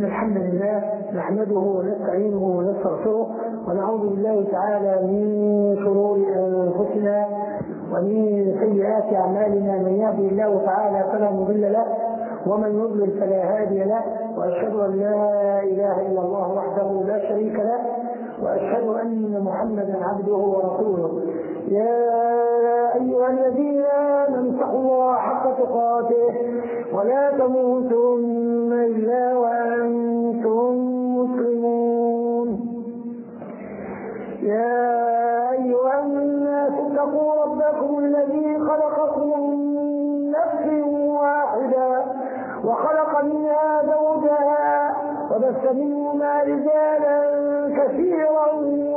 الحمد لله نحمده ونستعينه ونستغفره ونعوذ بالله تعالى من شرور انفسنا ومن سيئات اعمالنا. من يهده الله تعالى فلا مضل له ومن يضلل فلا هادي له، واشهد ان لا اله الا الله وحده لا شريك له، واشهد ان محمدا عبده ورسوله. يا ايها الذين امنوا اتقوا الله حق تقاته ولا تموتن الا وانتم مسلمون. يا ايها الناس اتقوا ربكم الذي خلقكم من نفس واحده وخلق منها زوجها وبث منهما رجالا كثيرا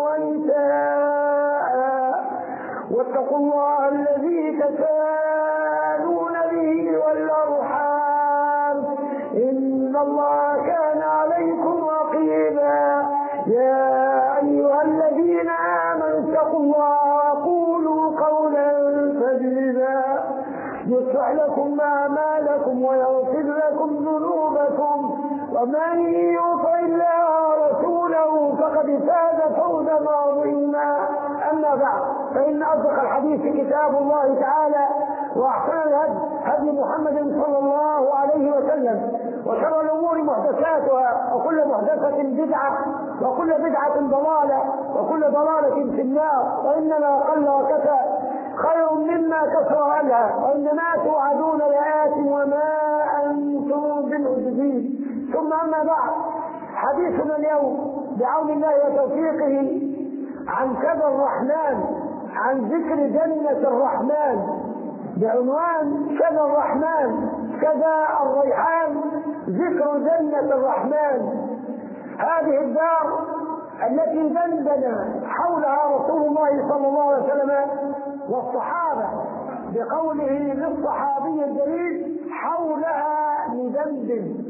ونساء، واتقوا الله الذي تساءلون به والارحام ان الله كان عليكم رقيبا. يا ايها الذين امنوا اتقوا الله وقولوا قولا سديدا يصلح لكم اعمالكم ويغفر لكم ذنوبكم، ومن يطع الله ورسوله فقد فاز فوزا عظيما. اما بعد، فان اصدق الحديث كتاب الله تعالى، واحسن الهدي هدي محمد صلى الله عليه وسلم، وشر الامور محدثاتها، وكل محدثه بدعه، وكل بدعه ضلاله، وكل ضلاله في النار. وانما قل وكفى خير مما كثر عنها، وانما توعدون لآت وما انتم بمعجزين. ثم اما بعد، حديثنا اليوم بعون الله وتوفيقه عن كذا الرحمن، عن ذكر جنة الرحمن، بعنوان كذا الرحمن كذا الريحان، ذكر جنة الرحمن. هذه الدار التي دندن حولها رسول الله صلى الله عليه وسلم والصحابة بقوله للصحابي الجليل: حولها ندندن.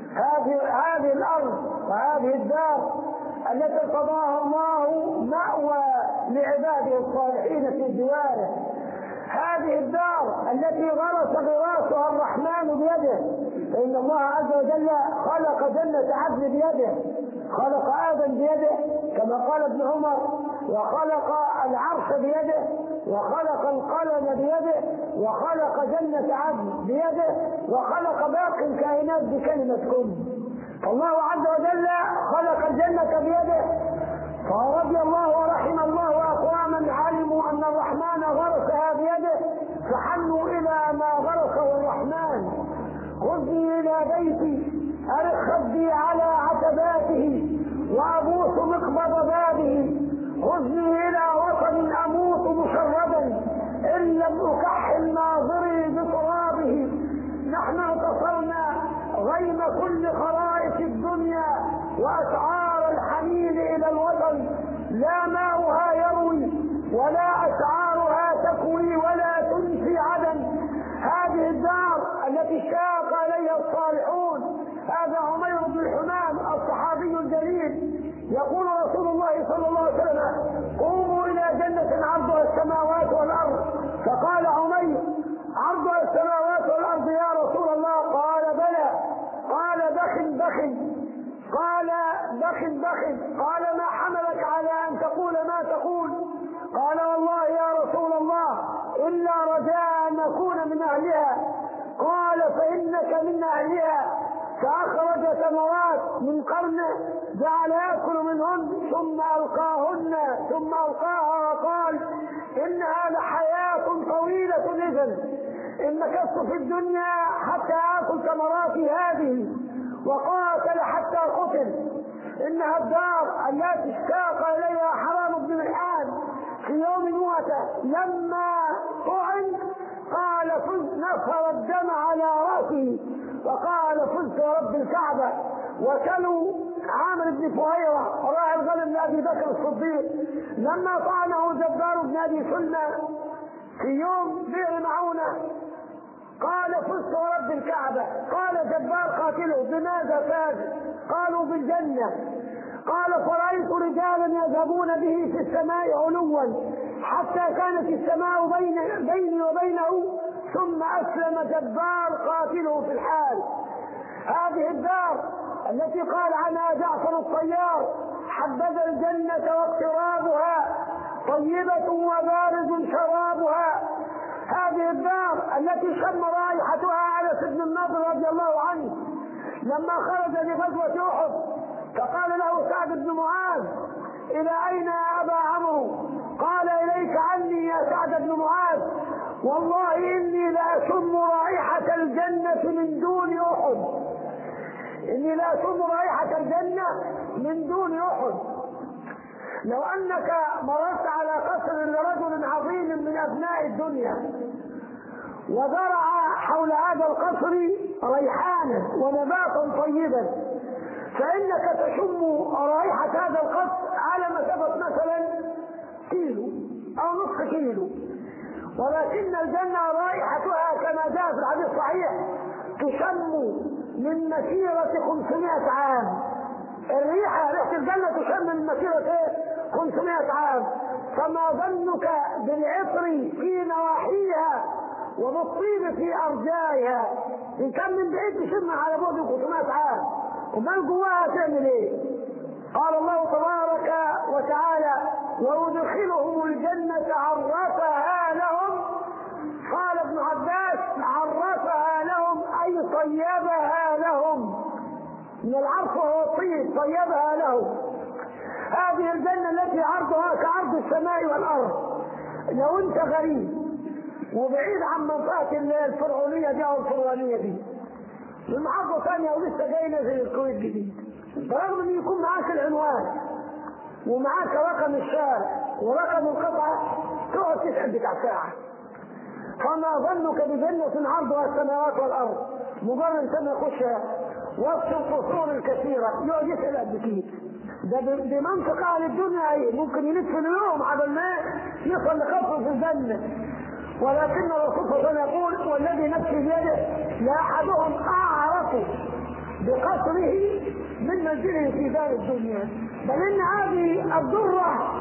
هذه الأرض وهذه الدار التي ارتضاها الله مأوى لعباده الصالحين في جواره، هذه الدار التي غرس غراسها الرحمن بيده، فإن الله عز وجل خلق جنة عدن بيده، خلق آدم بيده كما قال ابن عمر، وخلق العرش بيده، وخلق القلم بيده، وخلق جنة عدن بيده، وخلق باقي الكائنات بكلمة كن. فالله عز وجل خلق الجنة بيده، فرضي الله ورحم الله أقواما علموا أن الرحمن غرسها بيده فحنوا إلى ما غرسه الرحمن. خذني إلى بيتي أرخ خدي على عتباته وأبوس مقبض بابه، خذني إلى وطن أموت مشردا إن لم أكحل ناظري بترابه. نحن انتصرنا غيم كل خرائط الدنيا وأسعار الحنين إلى الوطن، لا ماؤها يروي ولا أسعارها تكوي ولا تنفي عدن. هذه الدار التي اشتاق إليها الصالحون. هذا عمير بن الحمام الصحابي الجليل يقول رسول الله صلى الله عليه وسلم: قوموا إلى جنة عرضها السماوات والأرض. فقال عمير: عرضها السماوات والأرض يا رسول الله؟ قال: بلى. قال: بخ بخ. قال: بخ بخ. قال: ما حملك على أن تقول ما تقول؟ قال: والله يا رسول الله إلا رجاء أن نكون من أهلها. قال: فإنك من أهلها. فأخرج ثمرات من قرنه جعل يأكل منهن ثم ألقاها وقال: إنها لحياة طويلة، إذن إن مكثت في الدنيا حتى آكل ثمراتي هذه. وقاتل حتى قتل. إنها الدار التي اشتاق إليها حرام بن ملحان في يوم موته لما طعن، قال: فزت، نفر الدم على رأسه وقال: فزت ورب الكعبة. وكلوا عامر بن فهيرة راعي الغنم لأبي بكر الصديق لما طعنه جبار بن أبي سلمى في يوم بئر معونة، قال: فزت ورب الكعبة. قال جبار قاتله: بماذا فاز؟ قالوا: بالجنة. قال: فرأيت رجالا يذهبون به في السماء علوا حتى كانت السماء بيني وبينه، ثم أسلم جبار قاتله في الحال. هذه الدار التي قال عنها جعفر الطيار: حبذا الجنة واقترابها، طيبة وبارد شرابها. هذه الدار التي شم رائحتها أنس بن النضر رضي الله عنه لما خرج لغزوة أحد، فقال له سعد بن معاذ: إلى أين يا أبا عمرو؟ قال: إليك عني يا سعد بن معاذ، والله إني لأشم رائحة الجنة من دون أحد، إني لأشم رائحة الجنة من دون أحد. لو أنك مررت على قصر لرجل عظيم من أبناء الدنيا وزرع حول هذا القصر ريحانا ونباتا طيبا، فإنك تشم رائحة هذا القصر على مسافة مثلا كيلو أو نصف كيلو، ولكن الجنة رائحتها كما جاء في الحديث الصحيح تشم من مسيرة 500 عام. ريحة الجنة تشم من مسيرة 500 عام، فما ظنك بالعطر في نواحيها وبالطيب في أرجائها؟ إن كان من بعيد تشمها على بعد 500 عام، ومن جواها تعمل إيه؟ قال الله تبارك وتعالى: ويدخلهم الجنة عرفها لهم. قال ابن عباس: عرفها لهم أي طيبها لهم، من العرف وهو الطيب، طيبها لهم. هذه الجنة التي عرضها كعرض السماء والأرض. لو أنت غريب وبعيد عن منطقة الفرعونية دي أو الفرعونية دي، من محافظة ثانية ولسه جاينا زي الكويت جديد، برغم أن يكون معاك العنوان ومعاك رقم الشارع ورقم القطعة، تقعد تسأل بتاع ساعة. فما ظنك بجنة عرضها السماوات والأرض؟ مجرد سنة يخشها وسط القصور الكثيرة يقعد يسأل قد كده. ده بمنطق أهل الدنيا ممكن يلف اليوم على ما يصل لقصر في الجنة، ولكن الرسول صلى الله عليه وسلم يقول: والذي نفسي بيده لأحدهم أعرف بقصره من منزله في دار الدنيا. بل إن هذه الذرة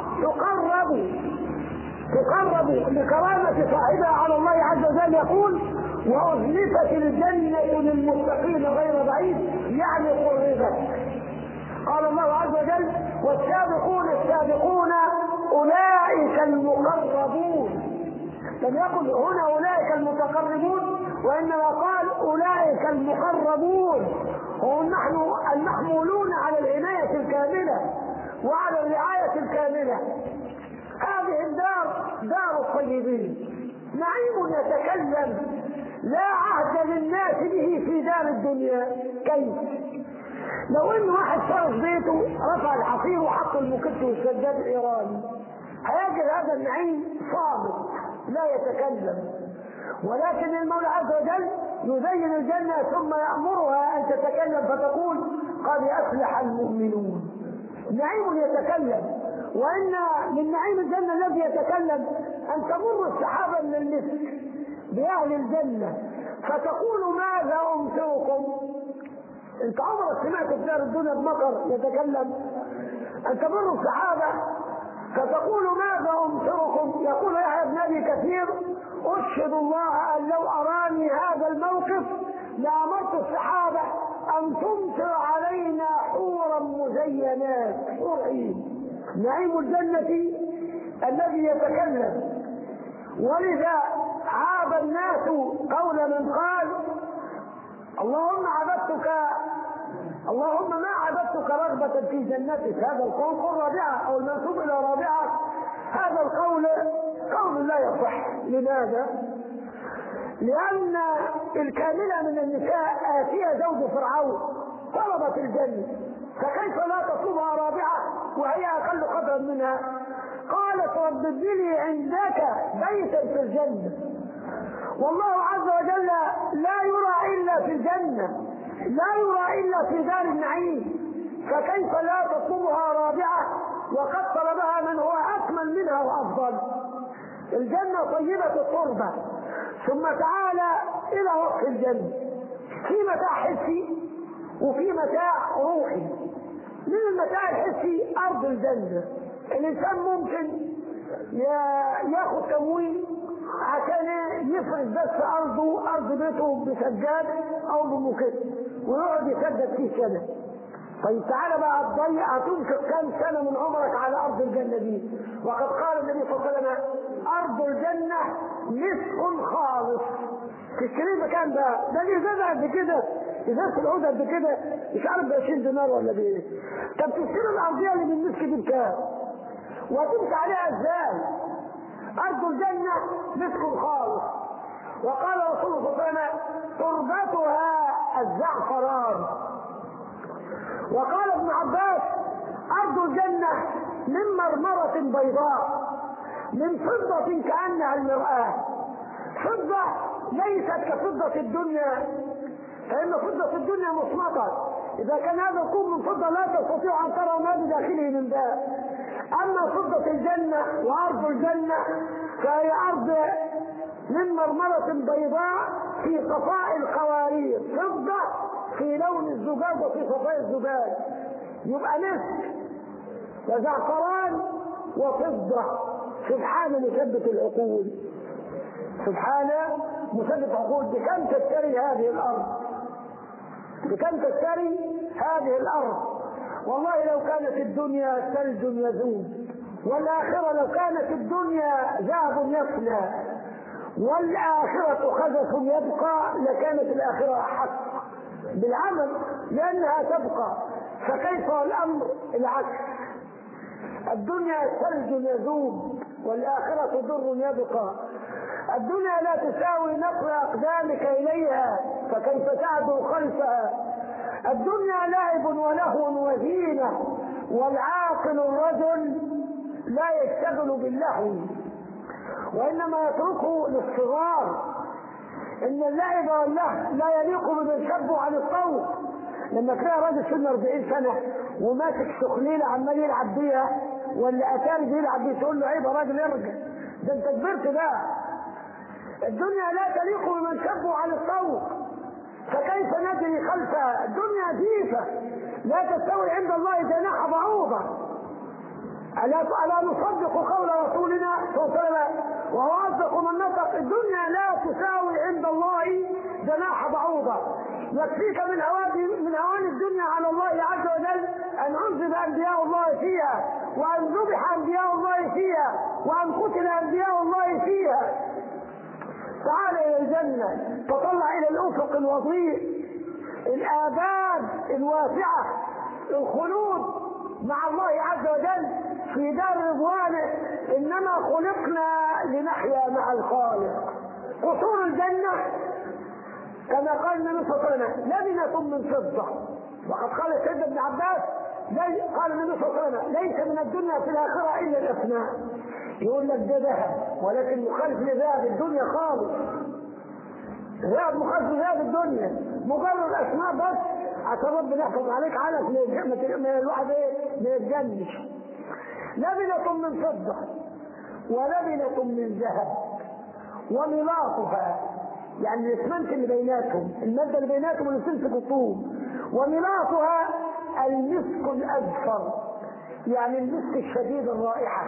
تقرب لكرامة صاحبها على الله عز وجل. يقول: وأزلفت الجنة للمتقين غير بعيد، يعني قربت. قال الله عز وجل: والسابقون السابقون أولئك المقربون. لم يقل هنا أولئك المتقربون، وإنما قال أولئك المقربون، هم نحن المحمولون على العناية الكاملة وعلى الرعاية الكاملة. هذه الدار دار الطيبين، نعيم يتكلم لا عهد للناس به في دار الدنيا. كيف؟ لو ان واحد فرش بيته، رفع الحصير وحط المكت والسجاد الايراني، هيجد هذا النعيم صامت لا يتكلم. ولكن المولى عز وجل يزين الجنة ثم يأمرها أن تتكلم فتقول: قد أفلح المؤمنون. نعيم يتكلم. وإن من نعيم الجنة الذي يتكلم أن تمر السحابة من المسك بأهل الجنة فتقول: ماذا أمطركم؟ أنت عمرك سمعت في دار الدنيا بمطر يتكلم؟ أن تمر السحابة فتقول: ماذا أمطركم؟ يقول يحيى بن أبي كثير: أشهد الله أن لو أراني هذا الموقف لأمرت السحابة أن تمطر علينا حورا مزينات، حور عين. نعيم الجنة الذي يتكلم. ولذا عاب الناس قول من قال: اللهم ما عبدتك رغبة في جنتك. هذا القول قول رابعة أو المنسوب إلى رابعة. هذا القول قول لا يصح. لماذا؟ لأن الكاملة من النساء آتية زوج فرعون طلبت الجنة، فكيف لا تطلبها رابعة وهي أقل قدرا منها؟ قالت: رب ابن لي عندك بيتا في الجنة. والله عز وجل لا يرى إلا في الجنة، لا يرى إلا في دار النعيم، فكيف لا تطلبها رابعة وقد طلبها من هو أكمل منها وأفضل؟ الجنة طيبة التربة. ثم تعالى إلى وصف الجنة: في متاع حسي وفي متاع روحي. من المتاع الحسي أرض الجنة، الإنسان ممكن ياخد تمويل عشان يفرش بس أرض بيته بسجاد أو بمكت ويقعد يسدد فيه سنة. طيب تعالى بقى هتنفق كم سنة من عمرك على أرض الجنة دي؟ وقد قال النبي صلى الله عليه وسلم أرض الجنة مسك خالص. تشتري مكان بقى ده ليه ازازة قد كده، ازازة العود قد كده، مش عارف ب 20 دينار ولا بايه. طب تشتري الأرضية اللي بالمسك دي بكام؟ وتمشي عليها ازاي؟ أرض الجنة مسك خالص. وقال رسول الله صلى الله عليه وسلم تربتها الزعفران. وقال ابن عباس أرض الجنة من مرمرة بيضاء من فضة كأنها المرآة. فضة ليست كفضة الدنيا، فإن فضة الدنيا مصمتة، إذا كان هذا الكوب من فضة لا تستطيع أن ترى ما بداخله من باب. أما فضة الجنة وأرض الجنة فهي أرض من مرمرة بيضاء في صفاء القوارير، فضة في لون الزجاج وفي صفاء الزجاج، يبقى مسك وزعفران وفضة. سبحان مثبت العقول، سبحان مثبت العقول. بكم تشتري هذه الأرض؟ بكم تشتري هذه الأرض؟ والله لو كانت الدنيا ثلج يذوب، والآخرة لو كانت الدنيا ذهب يفنى، والآخرة خزف يبقى، لكانت الآخرة أحق بالعمل لأنها تبقى. فكيف الأمر العكس؟ الدنيا ثلج يذوب والآخرة ضر يبقى. الدنيا لا تساوي نقل أقدامك إليها، فكيف تعدو خلفها؟ الدنيا لعب ولهو وزينة، والعاقل الرجل لا يشتغل باللهو وإنما يتركه للصغار. إن اللعب واللهو لا يليق بمن شبه عن الصوت. لما تلاقي راجل سن 40 سنة وماسك سخليلة عمال يلعب بيها، ولا أتاري بيلعب بيه، تقول له عيب يا راجل ارجع، ده أنت كبرت بقى. الدنيا لا تليق بمن شبه عن الصوت، فكيف نجري خلفها؟ الدنيا جيفة لا تستوي عند الله جناح بعوضة. ألا نصدق قول رسولنا صلى الله عليه وسلم وهو أصدق من نطق؟ الدنيا لا تساوي عند الله جناح بعوضة. يكفيك من هوان الدنيا على الله عز وجل أن عذب أنبياء الله فيها، وأن ذبح أنبياء الله فيها، وأن قتل أنبياء الله فيها. تعال إلى الجنة، تطلع إلى الأفق الوضيء، الآباد الواسعة، الخلود مع الله عز وجل في دار رضوانه. إنما خلقنا لنحيا مع الخالق. قصور الجنة كما قال النبي صلى الله عليه وسلم لبنة من فضة. وقد قال سيدنا ابن عباس قال النبي صلى الله عليه وسلم ليس من الدنيا في الآخرة إلا الأفناء. يقول لك ده ذهب، ولكن مخالف لذهب الدنيا خالص. ذهب مخالف لذهب الدنيا، مجرد أسماء بس عشان ربنا يحفظ عليك علف من الواحد ما يتجنش. لبنة من فضة ولبنة من ذهب وملاطها، يعني الاسمنت اللي بيناتهم، المادة اللي بيناتهم اللي تمسك الطوب. وملاطها المسك الأزفر، يعني المسك الشديد الرائحة.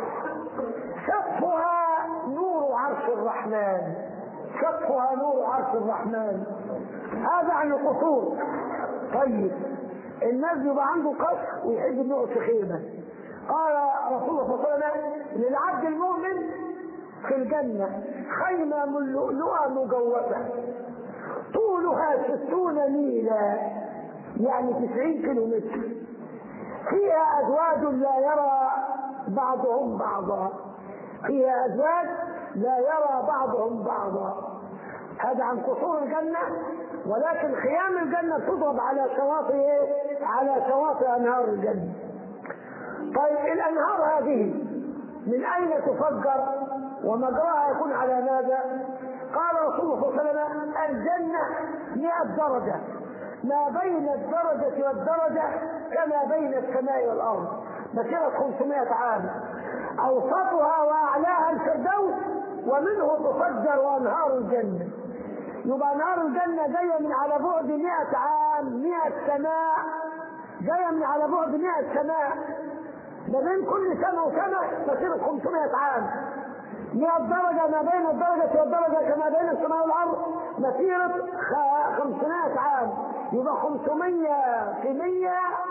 سقفها نور عرش الرحمن، سقفها نور عرش الرحمن. هذا عن القصور. طيب الناس يبقى عنده قصر ويحب انه يقعد في خيمه. قال رسول الله صلى الله عليه وسلم للعبد المؤمن في الجنه خيمه من لؤلؤه مجوفه طولها 60 ميلا، يعني 90 كيلومتر، فيها ازواج لا يرى بعضهم بعضا، فيها ازواج لا يرى بعضهم بعضا. هذا عن قصور الجنة. ولكن خيام الجنة تضرب على شواطئ على شواطئ أنهار الجنة. طيب الأنهار هذه من أين تفجر ومجراها يكون على ماذا؟ قال رسول الله صلى الله عليه وسلم الجنة 100 درجة، ما بين الدرجة والدرجة كما بين السماء والأرض، مسيرة 500 عام. أوسطها وأعلاها الفردوس، ومنه تفجر أنهار الجنة. يبقى نار الجنة جاية من على بعد 100 عام، 100 سماء، جاية من على بعد 100 سماء. ما بين كل سنة وسنة مسيرة 500 عام. 100 درجة ما بين الدرجة والدرجة كما بين السماء والأرض مسيرة 500 عام. يبقى 500 في 100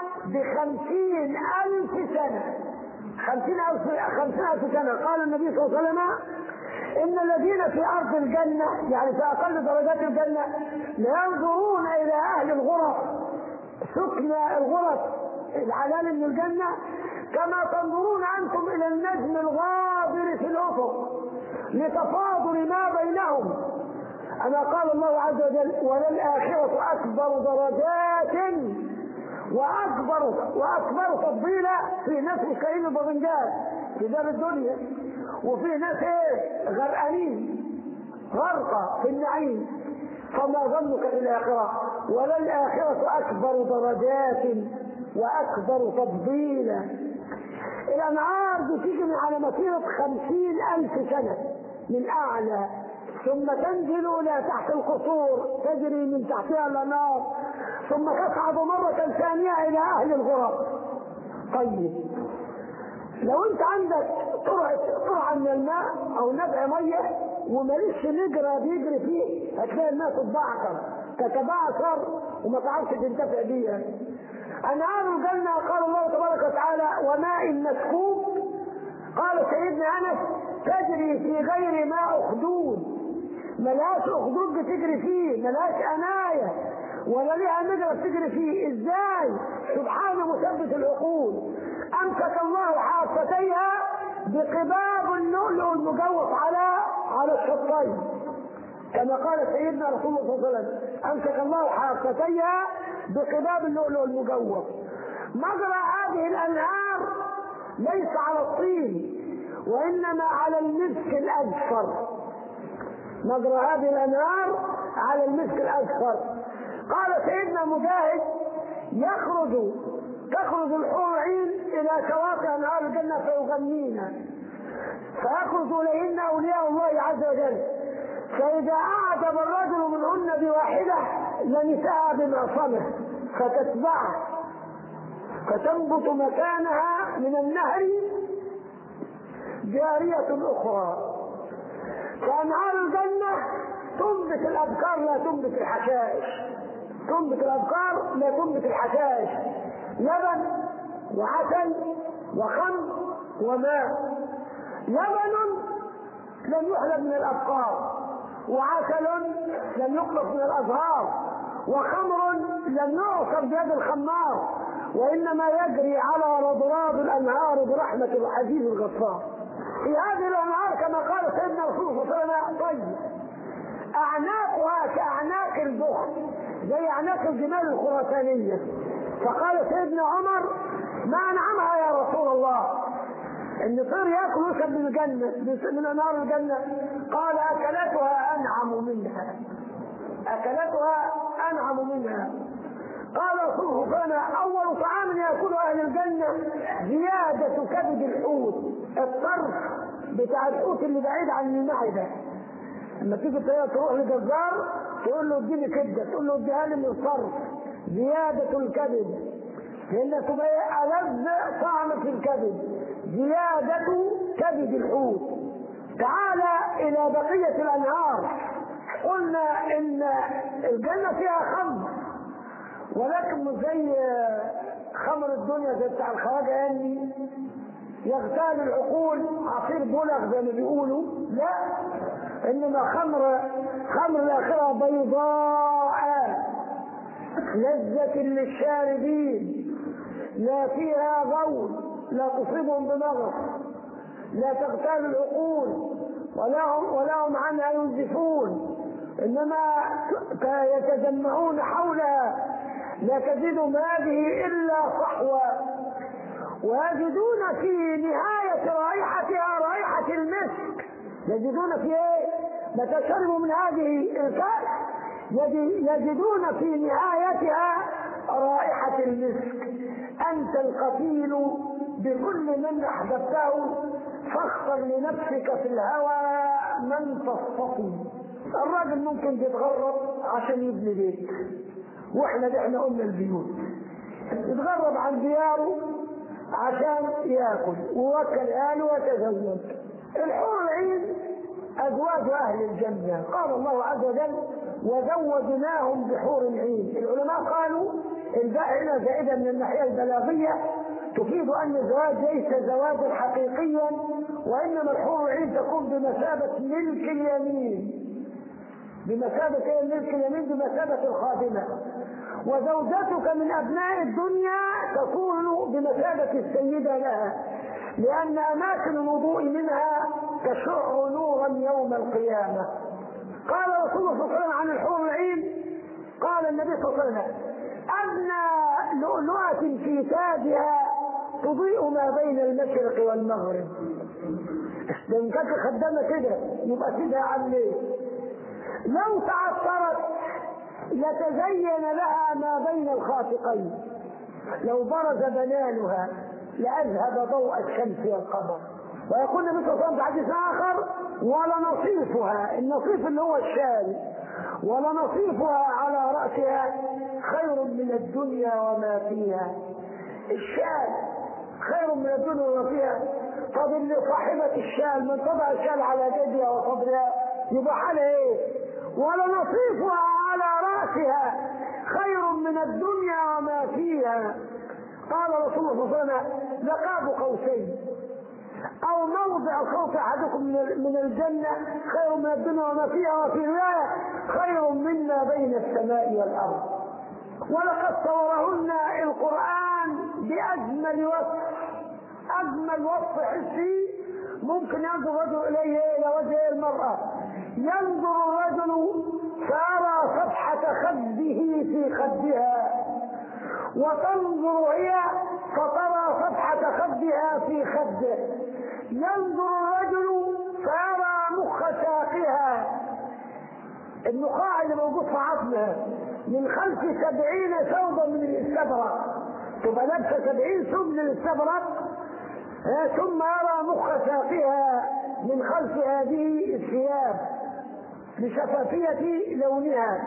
ب50,000 سنة. 50,000 سنة. قال النبي صلى الله عليه وسلم إن الذين في أرض الجنة يعني في أقل درجات الجنة لينظرون إلى أهل الغرف سكن الغرف العلال من الجنة كما تنظرون أنتم إلى النجم الغابر في الأفق لتفاضل ما بينهم. أما قال الله عز وجل وللآخرة أكبر درجات وأكبر تفضيلا. في ناس مشتهين الباذنجان في دار الدنيا وفي ناس غرقانين غرقة في النعيم، فما ظنك بالآخرة وللآخرة أكبر درجات وأكبر تفضيلا. الأنهار بتيجي من على مسيرة 50,000 سنة من أعلى ثم تنزل إلى تحت القصور تجري من تحتها الأنهار ثم تصعد مرة ثانية إلى أهل الغرف. طيب لو أنت عندك طرعة من الماء أو نبع مية وماليش نجرة بيجري فيه هتلاقي الناس تتبعثر وما تعرفش تنتفع بيها. أنهار الجنة قال الله تبارك وتعالى وماء مسكوب. قال سيدنا أنس تجري في غير ماء أخدود، ملهاش أخدود بتجري فيه، ملهاش أناية ولا ليها نجرة بتجري فيه. إزاي؟ سبحانه مثبت العقول. أمسك الله حافتيها بقباب اللؤلؤ المجوف على الشطين كما قال سيدنا رسول الله صلى الله عليه وسلم أمسك الله حافتيها بقباب اللؤلؤ المجوف. مجرى هذه الأنهار ليس على الطين وإنما على المسك الأزفر. مجرى هذه الأنهار على المسك الأزفر. قال سيدنا مجاهد تخرج الحور العين إلى شواطئ أنهار الجنة فيغنينا فيخرج إليهن أولياء الله عز وجل فإذا أعجب الرجل منهن بواحدة لنساها بمعصمه فتتبعه فتنبت مكانها من النهر جارية أخرى. فأنهار الجنة تنبت الأبكار لا تنبت الحشائش، تنبت الأبكار لا تنبت الحشائش، لبن وعسل وخمر وماء. لبن لم يحلب من الأبقار وعسل لم يقلق من الأزهار وخمر لم يعصر بيد الخمار وإنما يجري على رضراب الأنهار برحمة العزيز الغفار. في هذه الأنهار كما قال سيدنا رسول الله صلى الله عليه وسلم طيب أعناقها كأعناق البخت زي أعناق الجمال الخراسانية. فقال سيدنا عمر ما أنعمها يا رسول الله؟ ان طير ياكل ويشرب من الجنه من انهار الجنه. قال اكلتها انعم منها، اكلتها انعم منها. قال رسول الله فانا اول طعام ياكله اهل الجنه زياده كبد الحوت، الطرف بتاع الحوت اللي بعيد عن المعده. لما تيجي تروح لجزار تقول له اديني كبده، تقول له اديها لي من الطرف زياده الكبد لان تبقى ألذ طعم في الكبد زيادة كبد الحوت. تعالى إلى بقية الأنهار. قلنا إن الجنة فيها خمر ولكن مش زي خمر الدنيا زي بتاع الخواجة يعني يغتال العقول عصير بلغ زي ما بيقولوا، لا، إنما خمر الآخرة بيضاء لذة للشاربين لا فيها غول لا تصيبهم بمغص لا تغتال العقول ولا هم عنها ينزفون انما يتجمعون حولها لا تزيدهم هذه الا صحوة ويجدون في نهاية رائحتها رائحة المسك. يجدون في ايه؟ متى شربوا من هذه الكأس يجدون في نهايتها رائحة المسك. أنت القتيل بكل من أحببته فاختر لنفسك في الهوى من تصطفي. الراجل ممكن يتغرب عشان يبني بيت واحنا قلنا البيوت، يتغرب عن دياره عشان ياكل ووكل اهله وتزوج. الحور العين ازواج اهل الجنه. قال الله عز وجل وزوجناهم بحور عين. العلماء قالوا الباء هنا زائدة من الناحية البلاغية تفيد أن الزواج ليس زواجا حقيقيا، وإنما الحور العين تكون بمثابة ملك اليمين، بمثابة ملك اليمين، بمثابة الخادمة. وزوجتك من أبناء الدنيا تكون بمثابة السيدة لها، لأن أماكن الوضوء منها تشع نورا يوم القيامة. قال رسول الله صلى الله عليه وسلم عن الحور العين، قال النبي صلى الله عليه وسلم: أدنى لؤلؤة في تاجها تضيء ما بين المشرق والمغرب. لأن كانت خدامة كده يبقى كده عن ليه؟ لو تعثرت لتزين لها ما بين الخافقين، لو برز بنانها لأذهب ضوء الشمس والقمر. ويقول النبي صلى الله عليه وسلم في حديث آخر: ولنصيفها، النصيف اللي هو الشال، ولنصيفها على رأسها خير من الدنيا وما فيها. الشال خير من الدنيا وما فيها. طب اللي صاحبة الشال من تضع الشال على جدها وصدرها يبقى حالها ايه؟ ولنصيفها على رأسها خير من الدنيا وما فيها. قال رسول الله صلى الله عليه وسلم: لقاب قوسين أو موضع صوت أحدكم من الجنة خير من الدنيا وما فيها، وفي رواية خير مما بين السماء والأرض. ولقد صورهن القرآن بأجمل وصف، أجمل وصف حسي ممكن ينظر الرجل إليه إلى وجه المرأة. ينظر الرجل فيرى صفحة خده في خدها، وتنظر هي فترى صفحة خدها في خده. ينظر الرجل فيرى مخ ساقها، النخاع اللي موجود في عظمها، من خلف 70 ثوبا من الاستبرق، تبقى لابسه 70 ثوب من الاستبرق، ثم يرى مخ ساقها من خلف هذه الثياب لشفافية لونها.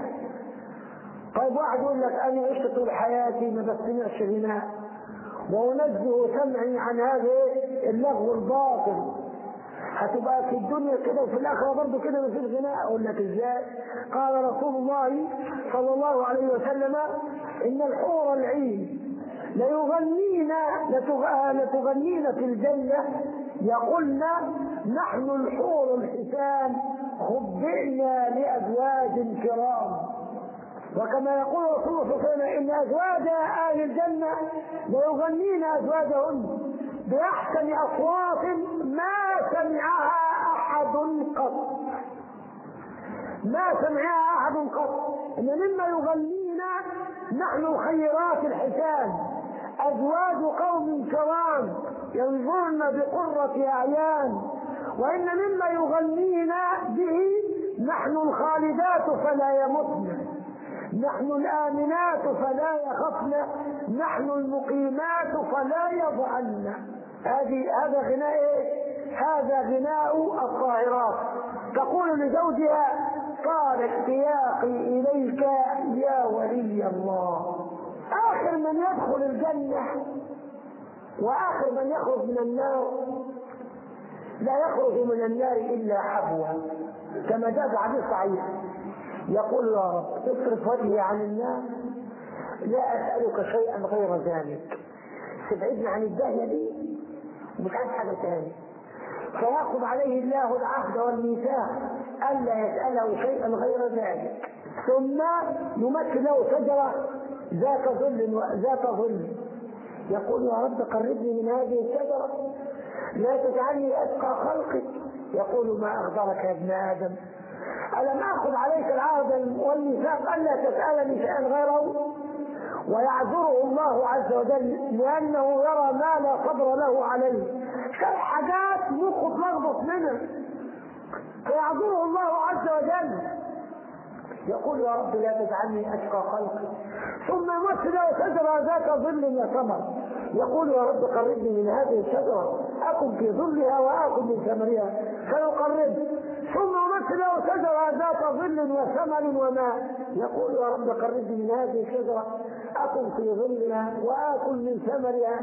طيب واحد يقول لك: أنا عشت طول حياتي ما بستمعش غناء وأنزه سمعي عن هذا اللغو الباطل، هتبقى في الدنيا كده وفي الآخرة برضه كده ما فيش غناء. أقول لك إزاي؟ قال رسول الله صلى الله عليه وسلم: إن الحور العين لتغنين في الجنة يقولن: نحن الحور الحسان خبئنا لأزواج كرام. وكما يقول رسول الله صلى الله عليه وسلم: إن أزواج أهل الجنة ليغنين أزواجهن بأحسن أصوات ما سمعها أحد قط، ما سمعها أحد قط. إن مما يغنين نحن الخيرات الحسان، أزواج قوم كرام ينظرن بقرة أعيان. وإن مما يغنين به نحن الخالدات فلا يمتن، نحن الآمنات فلا يخفن، نحن المقيمات فلا يضعن. هذا غناء ايه؟ هذا غناء الطاهرات. تقول لزوجها: طال اشتياقي إليك يا ولي الله. آخر من يدخل الجنة وآخر من يخرج من النار لا يخرج من النار إلا حبوا، كما جاء في حديث صحيح. يقول: يا رب اصرف وجهي عن النار، لا أسألك شيئا غير ذلك، تبعدنا عن الدهية دي ومش عايز حاجة تاني. فيأخذ عليه الله العهد والميثاق ألا يسأله شيئا غير ذلك، ثم يمثل له شجرة ذات ظل. يقول: يا رب قربني من هذه الشجرة، لا تجعلني أتقى خلقك. يقول: ما أغدرك يا ابن آدم، ألم أخذ عليك العهد والميثاق ألا تسألني شيئا غيره؟ ويعذره الله عز وجل لأنه يرى ما لا صبر له عليه، شاف حاجات مخه تلخبط منها فيعذره الله عز وجل. يقول: يا رب لا تجعلني أشقى خلقي. ثم يمثل له شجرة ذات ظل وثمر. يقول: يا رب قربني من هذه الشجرة أكن في ظلها وآكل من ثمرها، فيقرب. ثم يمثل له شجرة ذات ظل وثمر وماء. يقول: يا رب قربني من هذه الشجرة أكن في ظلها وآكل من ثمرها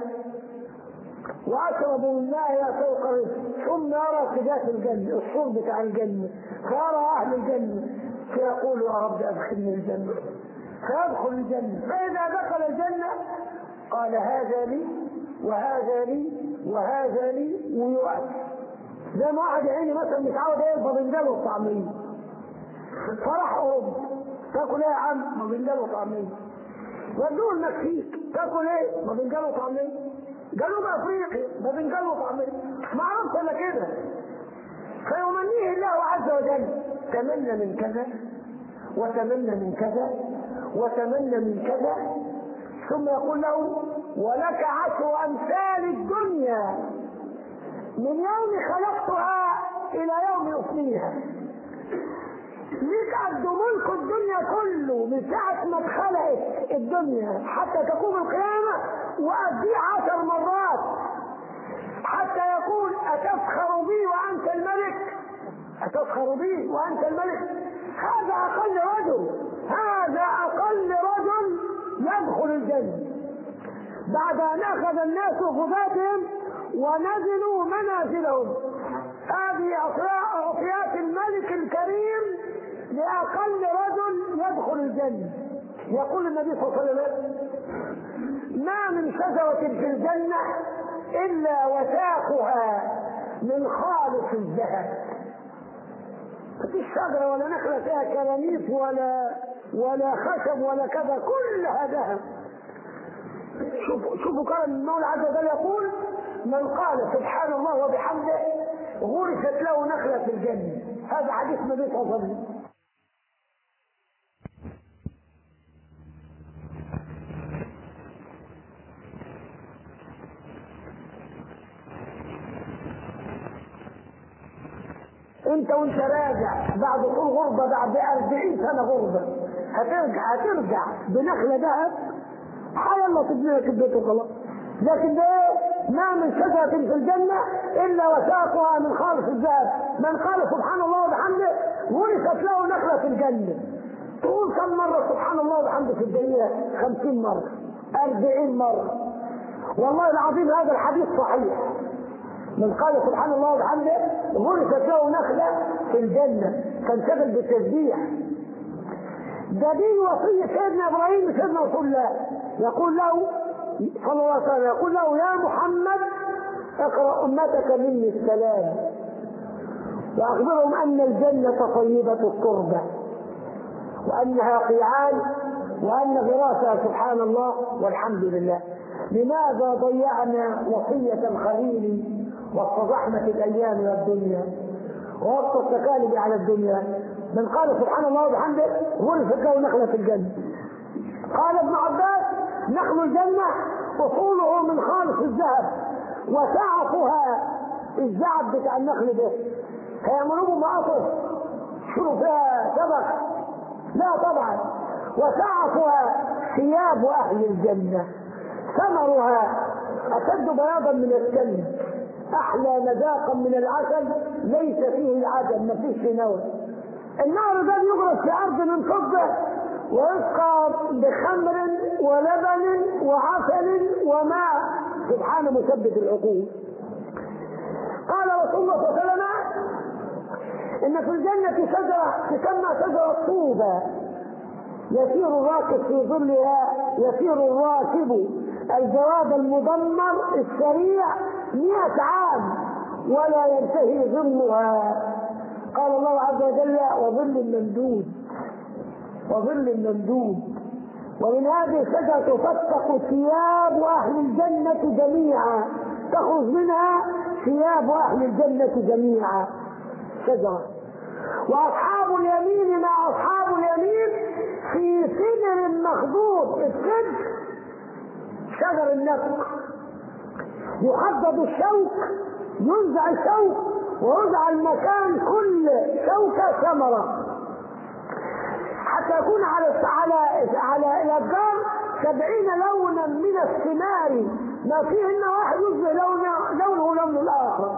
وأشرب من مائها فيقرب. ثم يرى سجات الجنة، الصور بتاع الجنة، فيرى أهل الجنة فيقول يا رب أدخلني الجنة، فيدخل الجنة. فإذا دخل الجنة قال هذا لي وهذا لي وهذا لي، ويؤكل زي ما واحد عيني مثلا متعود يقبض باذنجان وطعميه، فراح أوروبا تاكل ايه يا عم؟ باذنجان وطعميه. ودوه المكسيك تاكل ايه؟ باذنجان وطعميه. جنوب افريقيا باذنجان وطعميه، ما عرفت الا كده. فيمنيه الله عز وجل تمنى من كذا وتمنى من كذا وتمنى من كذا، ثم يقول له ولك 10 أمثال الدنيا من يوم خلقتها إلى يوم أفنيها. ليك قد ملك الدنيا كله من ساعة ما اتخلقت الدنيا حتى تقوم القيامة، وأديه 10 مرات، حتى يقول أتفخر بي وأنت الملك؟ أتفخر بي وأنت الملك؟ هذا أقل رجل، هذا أقل رجل يدخل الجنة بعد أن أخذ الناس غباتهم ونزلوا منازلهم. هذه عطيات الملك الكريم لأقل رجل يدخل الجنة. يقول النبي صلى الله عليه وسلم ما من شجرة في الجنة إلا وساقها من خالص الذهب. مفيش شجرة ولا نخلة فيها كرانيس ولا خشب ولا كذا، كلها ذهب. شوفوا كلام المولى عز وجل يقول من قال سبحان الله وبحمده غرست له نخلة في الجنة. هذا حديث النبي صلى الله عليه وسلم. انت وانت راجع بعد طول غربة، بعد 40 سنة غربة، هترجع بنخلة ذهب، حال الله تبني لك البيت وخلاص. لكن ده ما من شجرة في الجنة إلا وساقها من خالص الذهب. من قال سبحان الله وبحمده ورثت له نخلة في الجنة. تقول كم مرة سبحان الله وبحمده في الدنيا؟ 50 مرة، 40 مرة. والله العظيم هذا الحديث صحيح. من قال سبحان الله وبحمده ورثت له نخلة في الجنة، فانشغل بالتسبيح. ده دي وصية سيدنا إبراهيم لسيدنا رسول الله، يقول له صلى الله عليه وسلم، يقول له يا محمد اقرأ أمتك مني السلام وأخبرهم أن الجنة طيبة التربة وأنها قيعان وأن غراسها سبحان الله والحمد لله. لماذا ضيعنا وصية الخليل وسط زحمة الأيام والدنيا ووسط التكالب على الدنيا؟ من قال سبحان الله وبحمده ورثت له نخلة في الجنة. قال ابن عباس نخل الجنة أصوله من خالص الذهب وسعفها الزعب بتاع النخل ده، هيعملوه مقاطف شنو فيها سبق؟ لا طبعا. وسعفها ثياب أهل الجنة، ثمرها أشد بياضا من الثلج، أحلى مذاقا من العسل، ليس فيه عدم، ما فيش نوى. النهر ده يغرس في أرض من فضة ويسقى بخمر ولبن وعسل وماء، سبحان مثبت العقول. قال رسول الله صلى الله عليه وسلم إن في الجنة شجرة تسمى شجرة طوبى، يسير الراكب في ظلها، يسير الراكب الجواد المدمر السريع 100 عام ولا ينتهي ظلها. قال الله عز وجل وظل ممدود، وظل ممدود. ومن هذه الشجرة تفتق ثياب أهل الجنة جميعا، تخرج منها ثياب أهل الجنة جميعا. شجرة. وأصحاب اليمين مع أصحاب اليمين في سدر مخضود. السدر شجر النفق، يحدد الشوك، ينزع الشوك ويوضع المكان كل شوكة ثمرة، حتى يكون على الأشجار 70 لونا من الثمار ما فيهن واحد يشبه لونه لون الآخر.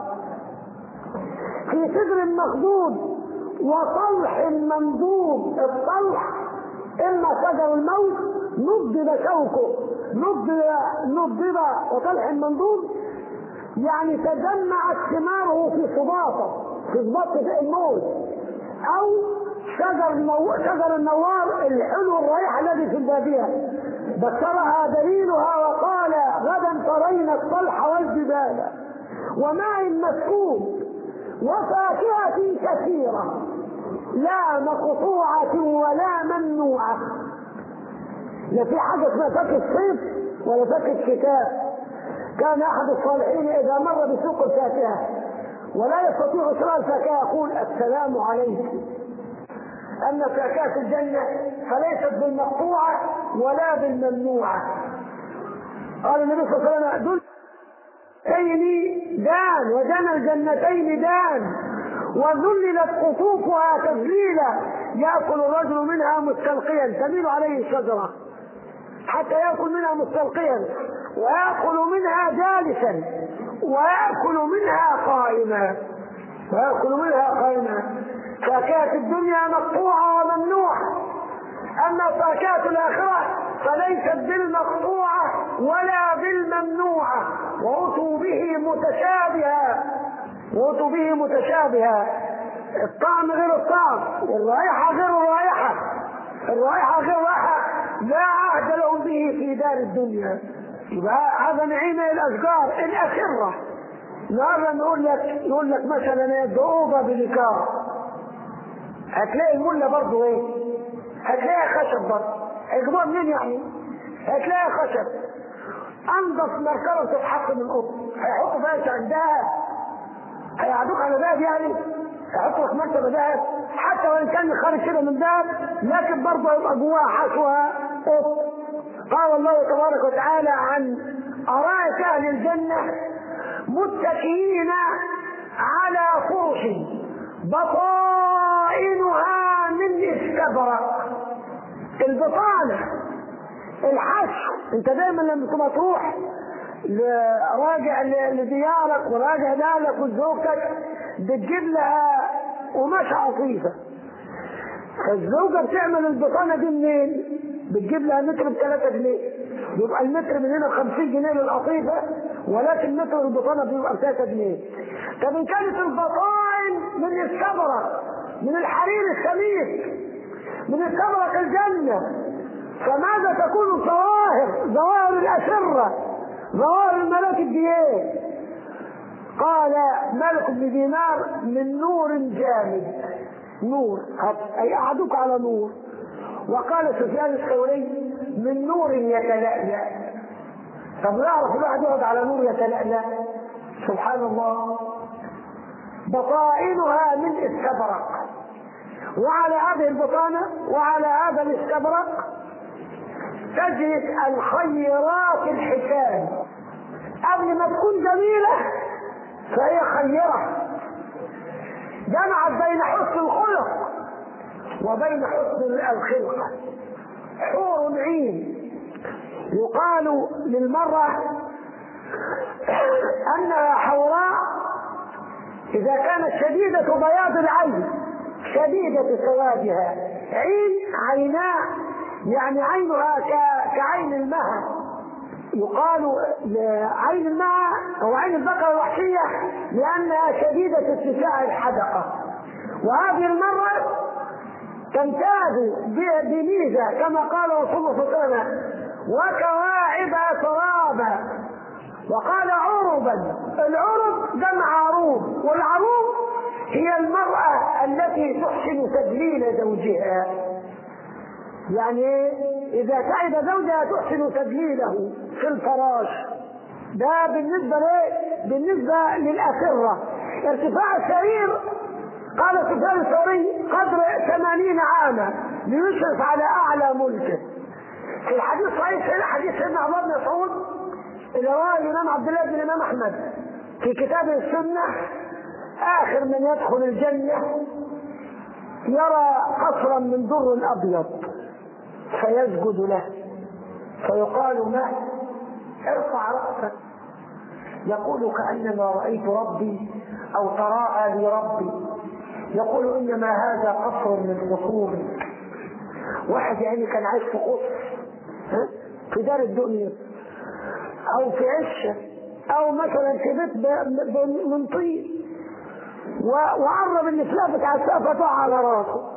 في سدر مخضود وطلح ممدود. الطلح إما شجر الموت نضب شوكه، نضب وطلح ممدود يعني تجمعت ثماره في صباطه، في صباطة الموت، أو شجر النوار الحلو الرائحة الذي في البادية بشرها دليلها وقال غدا ترين الصلح والجبال وماء مسكوب وفاكهة كثيرة لا مقطوعة ولا ممنوعة. لا في حاجة اسمها فاكهة صيف ولا فاكهة شتاء. كان أحد الصالحين إذا مر بسوق الفاكهة ولا يستطيع شراء الفاكهة يقول السلام عليك. أما فاكهة الجنة فليست بالمقطوعة ولا بالممنوعة. قال النبي صلى الله عليه وسلم دل دان وجنى الجنتين دان وذللت قطوفها تذليلا يأكل الرجل منها مستلقيا تميل عليه الشجرة حتى يأكل منها مستلقيا ويأكل منها جالسا ويأكل منها قائما فاكهة الدنيا مقطوعة وممنوعة. أما فاكهة الآخرة فليست بالمقطوعة ولا بالممنوعة وأتوا به متشابها الطعم غير الطعم والرائحة غير الرائحة لا عهد لهم به في دار الدنيا. يبقى هذا نعيم الأشجار الأخرة. النهارده يقول لك مثلا الدعوبة بلكار هتلاقي الملة برضه ايه؟ هتلاقي خشب برضه. هيجيبوها منين يعني؟ هتلاقي خشب. انضف مركبة تتحط من القطن هيحطوا فيها عندها هيعدوك على ذهب يعني؟ هيحطوا لك مرتبة ذهب حتى وان كان خارج كده من ذهب لكن برضه هيبقى جواها حشوها قطن. قال الله تبارك وتعالى عن أرائك أهل الجنة متكئين على فرش بطائنها من استبرق. البطانة الحشو. انت دايما لما تبقى تروح راجع لديارك وراجع لأهلك وزوجتك بتجيب لها قماش عصيفة. فالزوجة بتعمل البطانة دي منين؟ بتجيب لها متر ب3 جنيه. يبقى المتر من هنا 50 جنيه للقطيفة ولكن متر البطانة بيبقى ب3 جنيه. طب ان كانت البطائن من السبرة من الحرير السميك من السبرة الجنة فماذا تكون ظواهر الأسرة ظواهر الملاك الديان؟ قال مالك بن دينار من نور جامد. نور أي أعدك على نور. وقال سفيان الثوري من نور يتلألأ. طب نعرف الواحد يقعد على نور يتلألأ؟ سبحان الله. بطائنها من استبرق. وعلى هذه البطانة وعلى هذا الاستبرق تجد الخيرات الحسان. قبل ما تكون جميلة فهي خيرة. جمعت بين حسن الخلق وبين حسن الخلقة. حور عين. يقال للمرأة أنها حوراء إذا كانت شديدة بياض العين شديدة سوادها. عيناء يعني عينها كعين المها. يقال عين المها أو عين البقرة الوحشية لأنها شديدة اتساع الحدقة. وهذه المرة تمتاز بميزة كما قال رسول الله صلى الله عليه وسلم وكواعب ترابا. وقال عربا. العرب جمع عروب والعروب هي المرأة التي تحسن تدليل زوجها. يعني إذا تعب زوجها تحسن تدليله في الفراش. ده بالنسبة للأسرة. ارتفاع السرير قال سفيان الثوري قدر 80 عاما ليشرف على أعلى ملكه. في الحديث صحيح حديث سيدنا عبد الله بن مسعود اللي رواه الإمام عبد الله بن الإمام أحمد في كتابه السنة آخر من يدخل الجنة يرى قصرا من در أبيض فيسجد له فيقال ما ارفع رأسك يقول كأنما رأيت ربي أو تراءى لي ربي. يقول إنما هذا قصر من قصوري. واحد يعني كان عايش في قصر في دار الدنيا أو في عشة أو مثلا في بيت من طين وعرب النسلاء بتاع السقف تقع على راسه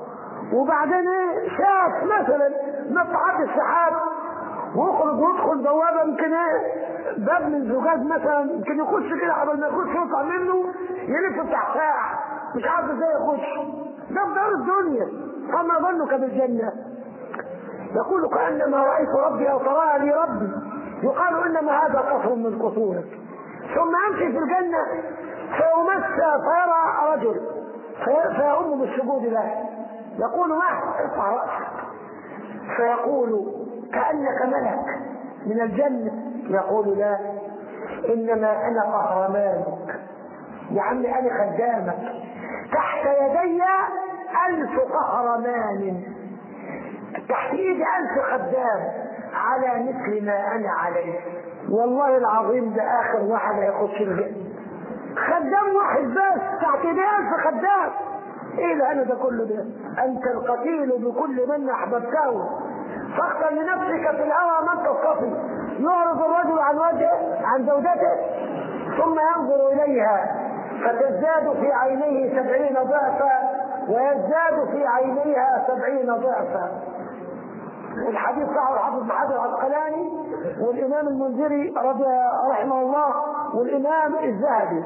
وبعدين ايه شاف مثلا مصعد السحاب ويخرج ويدخل بوابه يمكن ايه باب من زجاج مثلا يمكن يخش كده قبل ما يخش يطلع منه يلف بتاع ساعه مش عارف ازاي يخش. ده في دار الدنيا. فما ظنك بالجنه؟ يقول كانما رايت ربي او تراها لي ربي. يقال انما هذا قصر من قصورك. ثم امشي في الجنه فيمسى فيرى رجل فيقوم بالسجود له. يقول معه ارفع راسك فيقول كانك ملك من الجنه. يقول لا انما انا قهرمانك يا عمي انا خدامك تحت يدي 1000 قهرمان تحت ايدي 1000 خدام على مثل ما انا عليه. والله العظيم ده اخر واحد هيخش الجنه خدام واحد بس تحت ايدي 1000 خدام. ايه ده انا ده كله ده؟ انت القتيل بكل من احببته فاختر لنفسك في الهوى من تصطفي. يعرض الرجل عن وجهه عن زوجته ثم ينظر اليها فتزداد في عينيه 70 ضعفا ويزداد في عينيها 70 ضعفا. الحديث صححه الحافظ بن حجر العسقلاني والامام المنذري رحمه الله والامام الذهبي.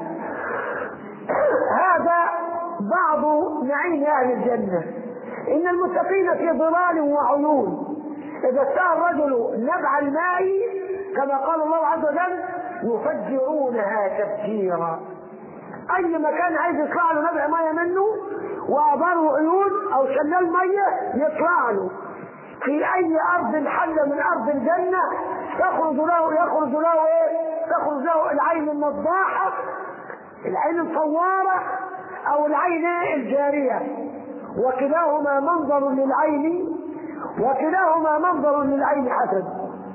هذا بعض نعيم اهل الجنه. ان المتقين في ظلال وعيون. اذا استاء الرجل نبع الماء كما قال الله عز وجل يفجرونها تفجيرا. اي مكان عايز يطلع له نبع ميه منه وابار عيون او شلال ميه يطلع له في اي ارض حل من ارض الجنه يخرج له العين النضاحه العين الفواره او العين الجاريه وكلاهما منظر للعين حسن.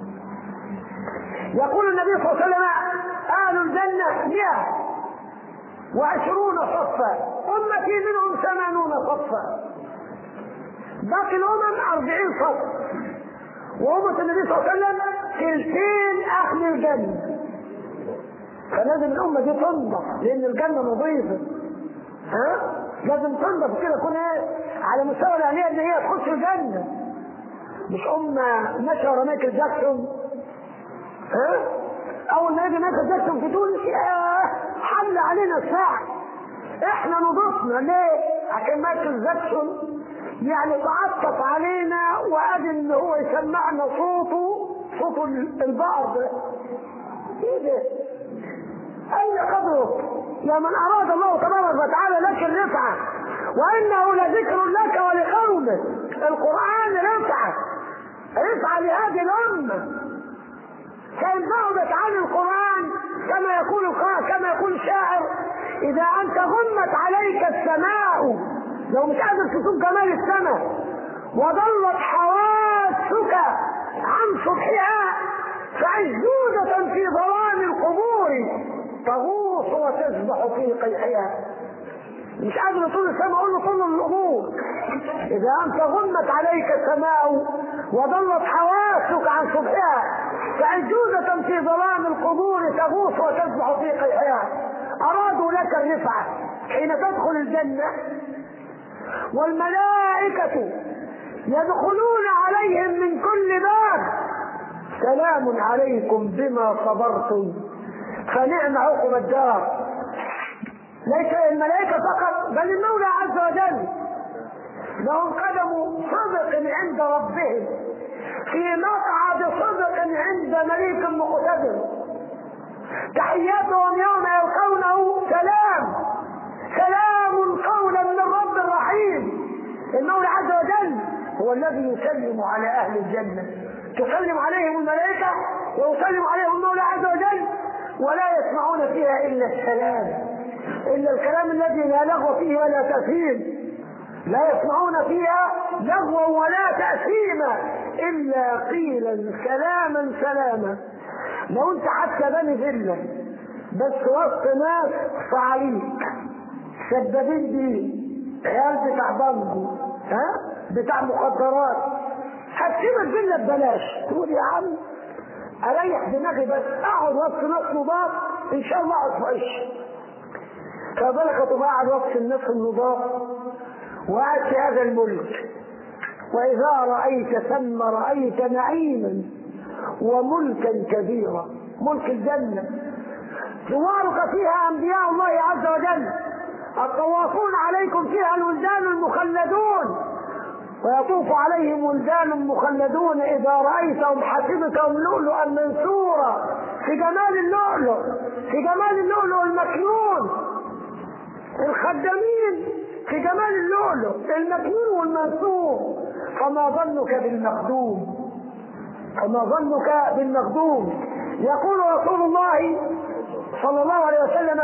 يقول النبي صلى الله عليه وسلم اهل الجنه 120 صفا امتي منهم 80 صفا باقي الامم 40 صف وامه النبي صلى الله عليه وسلم ثلثين اهل الجنه. فلازم الامه دي تنضف لان الجنه نظيفه. لازم تنضف كده تكون ايه على مستوى الاهليه ان هي تخش الجنه. مش امه نشر مايكل جاكسون اول ما يجي مايكل جاكسون في تونس حل علينا الساعه. احنا نضفنا ليه؟ عشان مايكل جاكسون يعني تعطف علينا وادي ان هو يسمعنا صوت البقر ده. ايه ده؟ اين قدرك يا من اراد الله تبارك وتعالى لك الرفعه وانه لذكر لك ولقومك. القران رفعه لهذه الامه. فان بعدت عن القران كما يقول الشاعر اذا انت غمت عليك السماء لو مش قادر تشوف جمال السماء وضلت حواسك عن صبحها فعجوزة في ظلام القبور تغوص وتسبح في قيحها. مش قادر طول السماء اقول له طول الامور. اذا انت غمت عليك السماء وضلت حواسك عن صبحها فعجوزة في ظلام القبور تغوص وتسبح في قيحها. ارادوا لك الرفعة حين تدخل الجنة والملائكة يدخلون عليهم من كل باب سلام عليكم بما صبرتم فنعم عقب الدار. ليس الملائكة فقط بل المولى عز وجل لهم قدم صدق عند ربهم في مقعد صدق عند مليك مقتدر تحياتهم يوم يلقونه سلام قولا من رب رحيم. المولى عز وجل هو الذي يسلم على اهل الجنه. تسلم عليهم الملائكه ويسلم عليهم المولى عز وجل ولا يسمعون فيها الا السلام الا الكلام الذي لا لغو فيه ولا تاثيم. لا يسمعون فيها لغوا ولا تاثيما الا قيلا سلاما. لو انت حتى بني فيلا بس وسط ناس صعاليك سبابين دي عيال بتاع بانجو بتاع مخدرات هتسيب الفيلا ببلاش تقول يا عم اريح دماغي بس اقعد وسط ناس نضاف ان شاء الله اقعد في عيش. فبالك تبقى قاعد وسط الناس النضاف وقاعد في هذا الملك وإذا رأيت ثم رأيت نعيما وملكا كبيرا. ملك الجنة جوارك فيها أنبياء الله عز وجل، الطوافون عليكم فيها الولدان المخلدون، ويطوف عليهم ولدان مخلدون إذا رأيتهم حسبتهم لؤلؤا منثورا. في جمال اللؤلؤ، في جمال اللؤلؤ المكنون، الخدامين في جمال اللؤلؤ المكنون والمنثور. فما ظنك بالمخدوم، فما ظنك بالمخدوم. يقول رسول الله صلى الله عليه وسلم،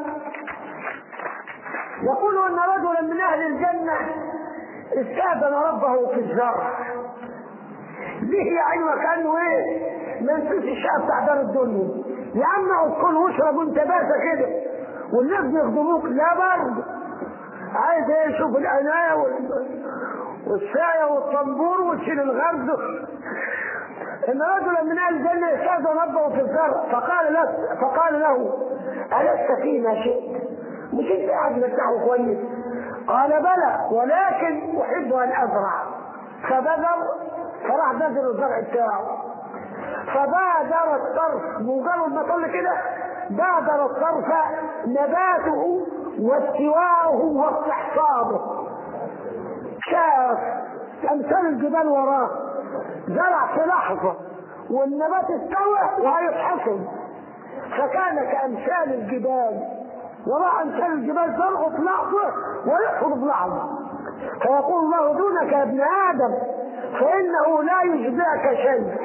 يقول أن رجلا من أهل الجنة استأذن ربه في الزرع، به يعني كأنه منسوس الشقة بتاع دار الدنيا، يا عم ادخل واشرب وانت باسة كده والناس بيخدموك، لا برضه عايز يشوف العناية والساية والطنبور وتشيل الغرز. ان رجلا من اهل الجنة استأذن ربه في الزرع فقال له ألست فينا شيء؟ مش انت قاعد مرتاح كويس؟ قال بلى ولكن احب ان ازرع. فبذر، فراح بذر الزرع بتاعه، فبادر الصرف، مجرد ما طل كده بادر الصرف نباته واستواءه واستحصاده. شاف امثال الجبال وراه، زرع في لحظه والنبات استوى وهيتحصد، فكان كامثال الجبال، وراء امثال الجبال زرعه في لحظه ويحصد في لحظه. فيقول الله دونك يا ابن ادم فانه لا يشبعك شيء،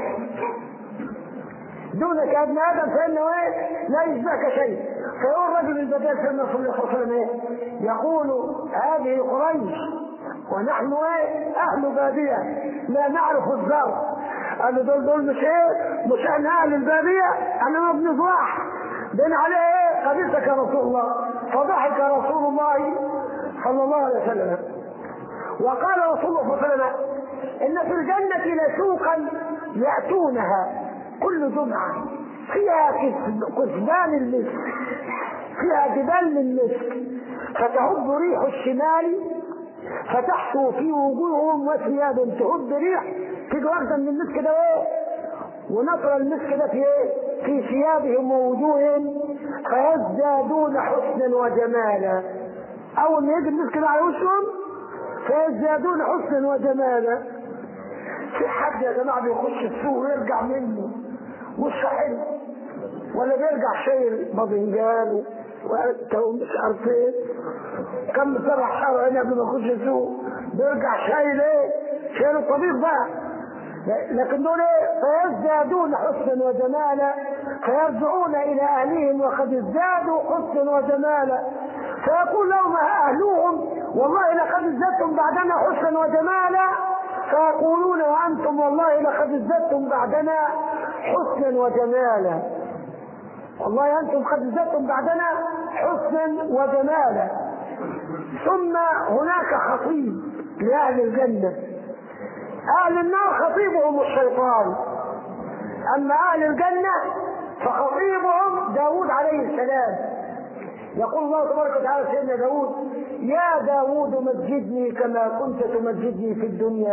دونك يا ابن ادم فانه لا يشبعك شيء. فيقول رجل البدال سيدنا صلى الله عليه وسلم يقول هذه قريش ونحن اهل باديه لا نعرف الزرع. قال دول مش احنا اهل الباديه، احنا ما بنزرعش، بين عليه قبيلتك يا رسول الله. فضحك رسول الله صلى الله عليه وسلم وقال رسول الله صلى الله عليه وسلم ان في الجنه لسوقا ياتونها كل جمعه فيها كثبان المسك، فيها جبال من مسك، فتهب ريح الشمال فتحصو في وجوههم وثياب، تهب ريح تيجي واحده من المسك ده ونطر المسك ده في ثيابهم ووجوههم، فيزدادون حسنا وجمالا. اول ما يجي المسك ده على وشهم فيزدادون حسنا وجمالا. في حد يا جماعه بيخش السوق ويرجع منه وشه حلو، ولا بيرجع شايل باذنجان وقته ومش عارف ايه، كم سبع شهر هنا قبل ما يخش السوق بيرجع شايل شايل الطبيخ بقى. لكن دول فيزدادون حسنا وجمالا، فيرجعون الى اهلهم وقد ازدادوا حسنا وجمالا، فيقول لهم اهلهم والله لقد ازددتم بعدنا حسنا وجمالا، فيقولون وانتم والله لقد ازددتم بعدنا حسنا وجمالا، والله انتم قد ازددتم بعدنا حسنا وجمالا. ثم هناك خطيب لاهل الجنه، اهل النار خطيبهم الشيطان، اما اهل الجنه فخطيبهم داود عليه السلام. يقول الله تبارك وتعالى سيدنا داود يا داود مجدني كما كنت تمجدني في الدنيا.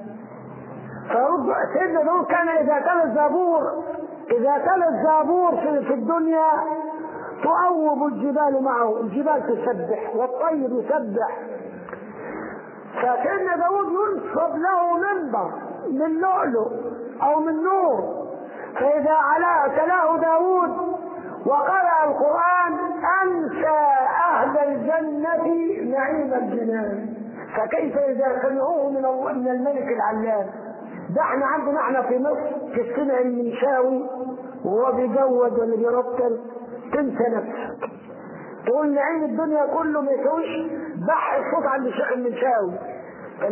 فرد سيدنا داود كان اذا تلا الزبور في الدنيا تؤوب الجبال معه، الجبال تسبح والطير يسبح. فسيدنا داود ينصب له منبر من لؤلؤ او من نور، فاذا تلاه داود وقرأ القرآن أنسى أهل الجنة نعيم الجنان. فكيف إذا سمعوه من الملك العلام؟ ده احنا عندنا في مصر في السمع المنشاوي وهو بيجود ولا بيرتل تنسى نفسك، تقول نعيم الدنيا كله ما يسويش بح الصوت عند الشيخ المنشاوي. كان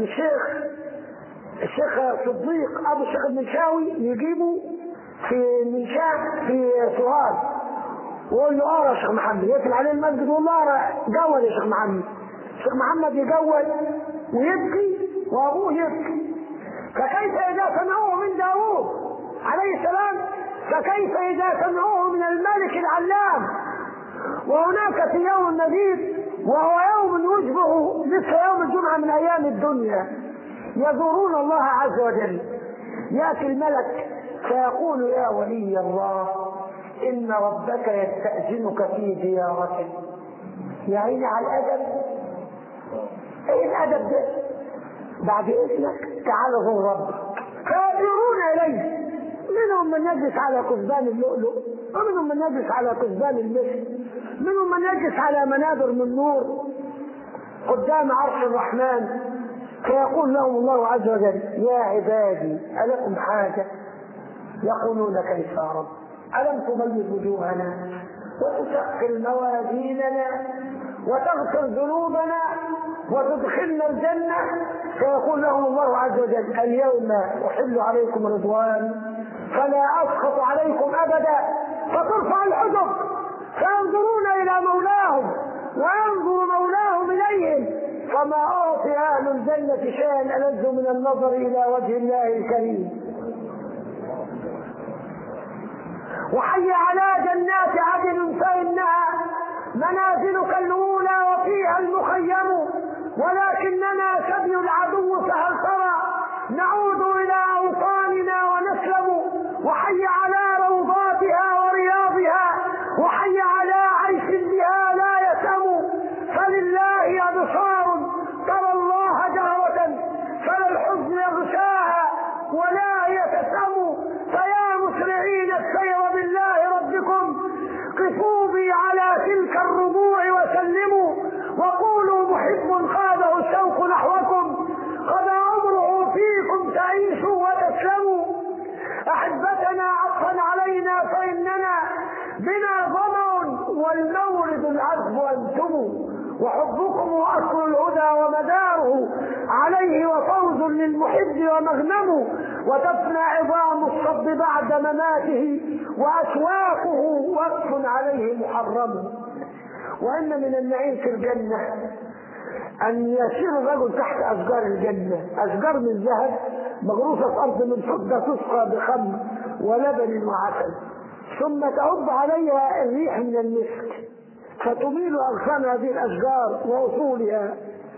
الشيخ صديق أبو الشيخ المنشاوي يجيبه في المنشاة في سوهاج ويقول له يا شيخ محمد، يقفل عليه المسجد ويقول له جود يا شيخ محمد. الشيخ محمد يجود ويبكي وابوه يبكي. فكيف اذا سمعوه من داوود عليه السلام، فكيف اذا سمعوه من الملك العلام. وهناك في يوم مزيد وهو يوم يشبه مثل يوم الجمعه من ايام الدنيا، يزورون الله عز وجل. يأتي الملك فيقول يا ولي الله إن ربك يستأذنك في زيارته. يا عيني على الأدب، ايه الأدب ده؟ بعد إذنك تعال زور ربك. فيأتون إليه، منهم من يجلس على كثبان اللؤلؤ، ومنهم من يجلس على كثبان المسك، منهم من يجلس على منابر من نور قدام عرش الرحمن. فيقول لهم الله عز وجل يا عبادي ألكم حاجة؟ يقولون كيف يا رب؟ ألم تبيض وجوهنا وتثقل موازيننا وتغفر ذنوبنا وتدخلنا الجنة؟ فيقول لهم الله عز وجل اليوم أحل عليكم رضوان فلا أسخط عليكم أبدا. فترفع الحجب فينظرون إلى مولاهم وينظر مولاهم إليهم، فما أعطي أهل الجنة شيئا ألذ من النظر إلى وجه الله الكريم. وحي على جنات عدن فإنها منازلك الأولى وفيها المخيم، ولكننا سبي العدو فهل ترى نعود إلى أوطاننا ونسلم. وحي على روضاتها ورياضها وحي على عيش بها لا يسأم. فلله أبصار ترى الله جهرة فلا الحزن يغشاها ولا يتسم. فيا مسرعين السير بالله ربكم قفوا بي على تلك الربوع وسلموا، وقولوا محب خاده الشوق نحوكم قد عمره فيكم تعيشوا وتسلموا. أحبتنا عطفا علينا فإننا بنا ظمأ والمورد العذب أنتم، وحبكم أصل الهدى ومداره عليه وفوز للمحب ومغنم. وتفنى عظام الصب بعد مماته وأشواقه وقف عليه محرم. وإن من النعيم في الجنة أن يسير الرجل تحت أشجار الجنة، أشجار من ذهب مغروسة في أرض من فضة تسقى بخمر ولبن وعسل، ثم تعب عليها الريح من المسك فتميل أغصان هذه الأشجار وأصولها،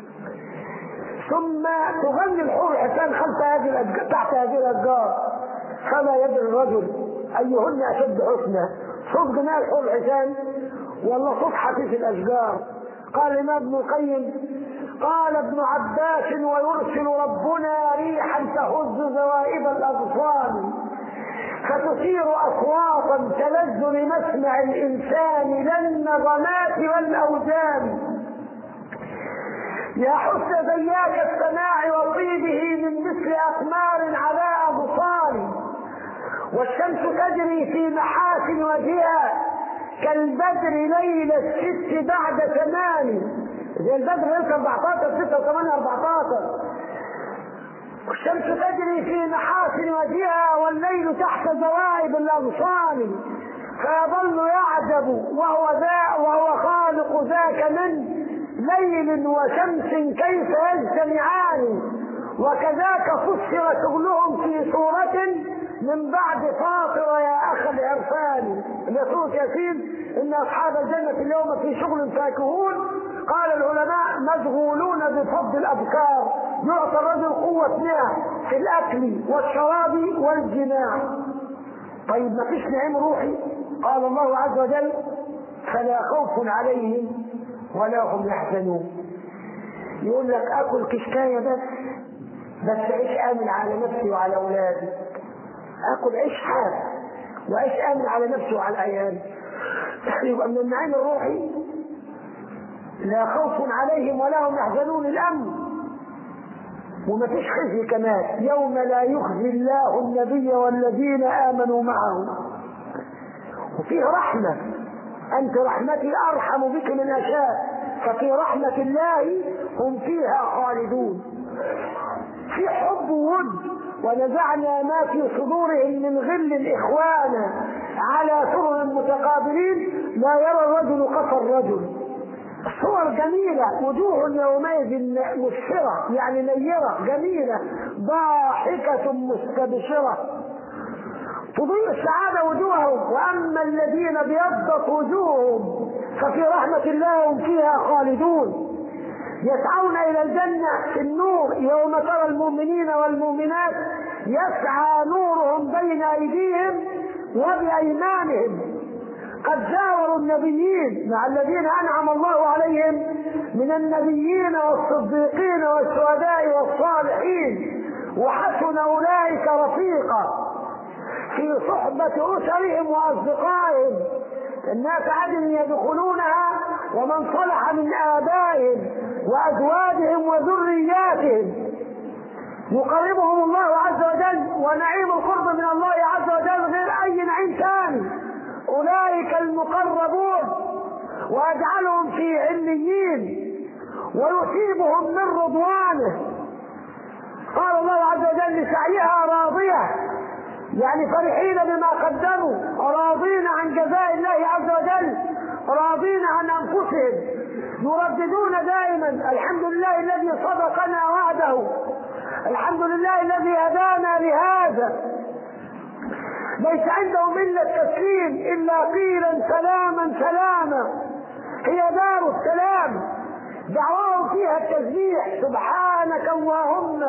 ثم تغني الحور الحسان تحت هذه الأشجار. فما يدري الرجل أيهن أشد حسنا، صوت غناء الحور الحسان ولا صوت حديث الأشجار؟ قال الإمام ابن القيم قال ابن عباس ويرسل ربنا ريحا تهز ذوائب الأغصان فتثير أصواتا تلذ لمسمع الإنسان لا النغمات والأوزان. يا حسن زياك السماع وطيبه من مثل أقمار على أبصار، والشمس تجري في محاسن وجهها كالبدر ليلة الست بعد 8، زي البدر ليلة 14 6 و8 14. والشمس تجري في محاسن وجهها والليل تحت زوائب الأغصان، فيظل يعجب وهو خالق ذاك من ليل وشمس كيف يجتمعان. وكذاك فسر شغلهم في سورة من بعد فاطر يا أخ العرفان، سورة ياسين إن أصحاب الجنة اليوم في شغل فاكهون. قال العلماء مشغولون بفضل الأبكار، يعطى الرجل قوة في الأكل والشراب والجماع. طيب ما فيش نعيم روحي؟ قال الله عز وجل فلا خوف عليهم ولا هم يحزنون. يقول لك أكل كشكاية بس عيش آمن على نفسي وعلى أولادي، أكل عيش حاد وعيش آمن على نفسي وعلى عيالي. يبقى من النعيم الروحي لا خوف عليهم ولا هم يحزنون، الأمن. وما فيش خزي كمان، يوم لا يخزي الله النبي والذين آمنوا معه. وفيه رحمة، أنت رحمتي أرحم بك من أشاء، ففي رحمة الله هم فيها خالدون. في حب وود، ونزعنا ما في صدورهم من غل إخوانا على سرر متقابلين لا يرى الرجل قصى الرجل. صور جميلة، وجوه يومئذ مسفرة يعني نيرة جميلة ضاحكة مستبشرة تضيء السعادة وجوههم. وأما الذين بيضت وجوههم ففي رحمة الله هم فيها خالدون. يسعون إلى الجنة في النور يوم ترى المؤمنين والمؤمنات يسعى نورهم بين أيديهم وبأيمانهم قد جاوروا النبيين مع الذين أنعم الله عليهم من النبيين والصديقين والشهداء والصالحين وحسن أولئك رفيقا في صحبة أسرهم وأصدقائهم الناس عدن يدخلونها ومن صلح من آبائهم وأزواجهم وذرياتهم يقربهم الله عز وجل ونعيم القرب من الله عز وجل غير أي نعيم ثاني أولئك المقربون ويجعلهم في عليين ويصيبهم من رضوانه. قال الله عز وجل لسعيها راضية يعني فرحين بما قدموا راضين عن جزاء الله عز وجل راضين عن أنفسهم يرددون دائما الحمد لله الذي صدقنا وعده الحمد لله الذي هدانا لهذا ليس عندهم إلا التسليم إلا قيلا سلاما سلاما هي دار السلام دعواهم فيها التسبيح سبحانك اللهم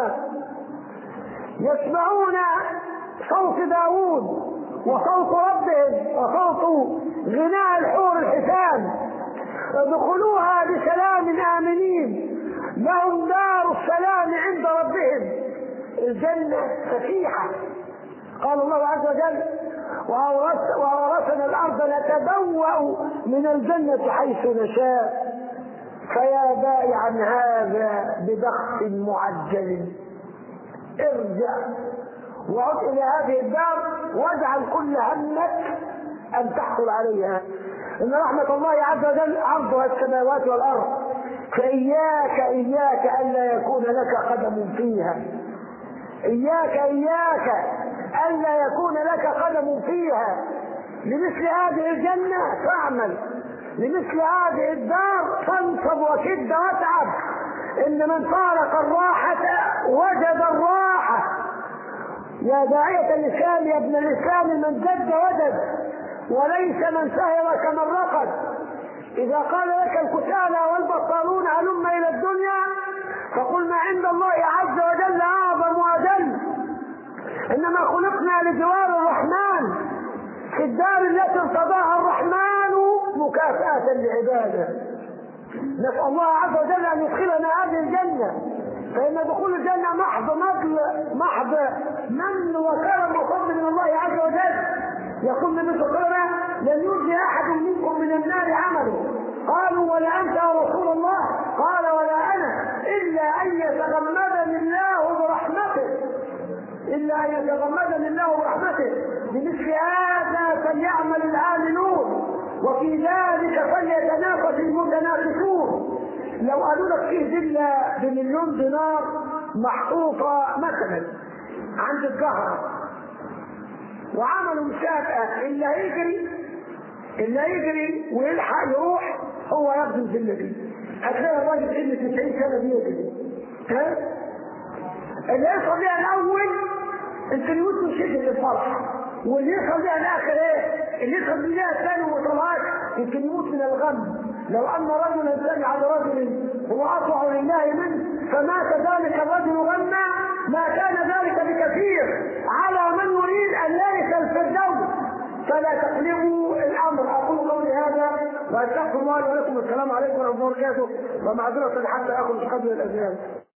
يسمعون صوت داود وصوت ربهم وصوت غناء الحور الحسان ادخلوها بسلام آمنين لهم دار السلام عند ربهم الجنة فسيحة. قال الله عز وجل وأورثنا الأرض نتبوأ من الجنة حيث نشاء فيا بائعا هذا بدخس معجل ارجع وعد إلى هذه الدار واجعل كل همك أن تحصل عليها إن رحمة الله عز وجل عرضها السماوات والأرض فإياك ألا يكون لك قدم فيها إياك ألا يكون لك قدم فيها لمثل هذه الجنة فاعمل لمثل هذه الدار فانصب وشد واتعب إن من فارق الراحة وجد الراحة يا داعية الإسلام يا ابن الإسلام من جد وجد وليس من سهر كمن رقد إذا قال لك الكسالى والبطالون هلم إلى الدنيا فقل ما عند الله عز وجل أعظم وأجل إنما خلقنا لجوار الرحمن في الدار التي ارتضاها الرحمن مكافأة لعباده نسأل الله عز وجل أن يدخلنا هذه الجنة فإن دخول الجنة محض من وكرم وفضل من الله عز وجل يقول النبي صلى الله عليه وسلم لن ينجي أحد منكم من النار عمله قالوا ولا أنت يا رسول الله قال ولا أنا إلا أن يتغمدني الله برحمته بمثل هذا فليعمل العاملون وفي ذلك فليتنافس المتنافسون لو قالوا لك فيه فيلا ب1,000,000 دينار محطوطة مثلا عند الزهرة وعملوا مسابقة اللي هيجري ويلحق يروح هو ياخد الفيلا دي هتلاقي الراجل سن 90 سنة بيجري اللي يصل بيها الأول يمكن يموت من شدة الفرح واللي يصل بيها الآخر اللي يصل بيها الثاني ومطلعات يمكن يموت من الغم لو أن رجلا سمع برجل هو أطوع لله منه فمات ذلك الرجل غما ما كان ذلك بكثير على من يريد أن يرث الفردوس فلا تقلبوا الأمر. أقول قولي هذا وأستغفر الله ولكم. السلام عليكم ورحمة الله وبركاته ومعذرة حتى أخذ قبل الأذان.